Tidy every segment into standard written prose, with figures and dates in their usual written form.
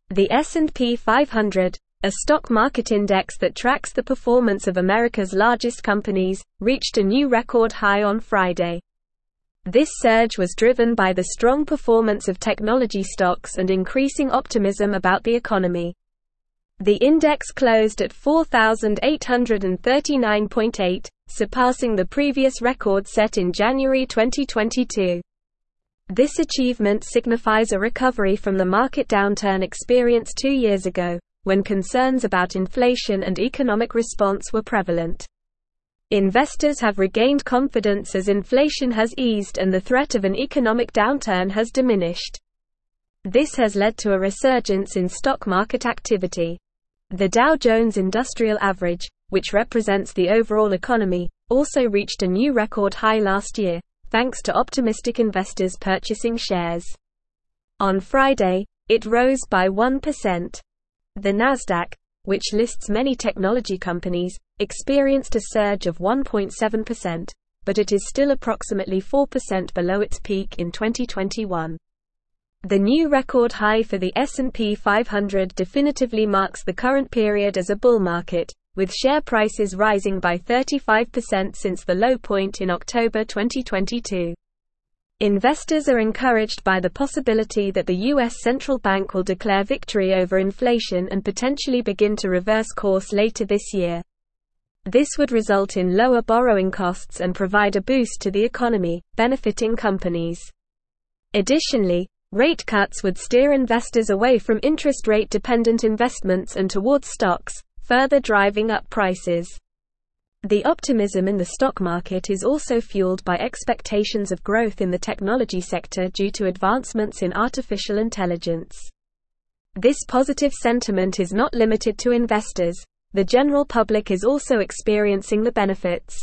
The S&P 500, a stock market index that tracks the performance of America's largest companies, reached a new record high on Friday. This surge was driven by the strong performance of technology stocks and increasing optimism about the economy. The index closed at 4,839.8, surpassing the previous record set in January 2022. This achievement signifies a recovery from the market downturn experienced 2 years ago, when concerns about inflation and economic response were prevalent. Investors have regained confidence as inflation has eased and the threat of an economic downturn has diminished. This has led to a resurgence in stock market activity. The Dow Jones Industrial Average, which represents the overall economy, also reached a new record high last year, thanks to optimistic investors purchasing shares. On Friday, it rose by 1%. The Nasdaq, which lists many technology companies, experienced a surge of 1.7%, but it is still approximately 4% below its peak in 2021. The new record high for the S&P 500 definitively marks the current period as a bull market, with share prices rising by 35% since the low point in October 2022. Investors are encouraged by the possibility that the U.S. Central Bank will declare victory over inflation and potentially begin to reverse course later this year. This would result in lower borrowing costs and provide a boost to the economy, benefiting companies. Additionally, rate cuts would steer investors away from interest rate dependent investments and towards stocks, further driving up prices. The optimism in the stock market is also fueled by expectations of growth in the technology sector due to advancements in artificial intelligence. This positive sentiment is not limited to investors. The general public is also experiencing the benefits.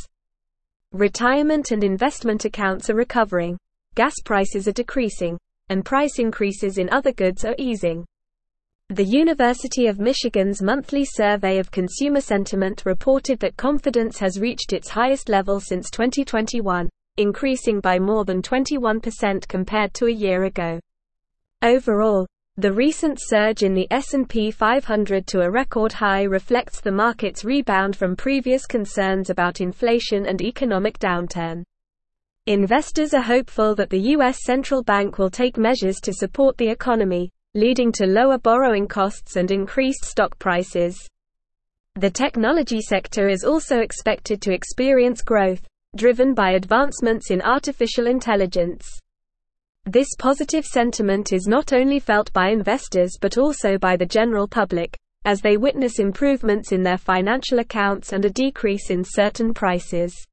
Retirement and investment accounts are recovering, gas prices are decreasing, and price increases in other goods are easing. The University of Michigan's monthly survey of consumer sentiment reported that confidence has reached its highest level since 2021, increasing by more than 21% compared to a year ago. Overall, the recent surge in the S&P 500 to a record high reflects the market's rebound from previous concerns about inflation and economic downturn. Investors are hopeful that the U.S. Central Bank will take measures to support the economy, leading to lower borrowing costs and increased stock prices. The technology sector is also expected to experience growth, driven by advancements in artificial intelligence. This positive sentiment is not only felt by investors but also by the general public, as they witness improvements in their financial accounts and a decrease in certain prices.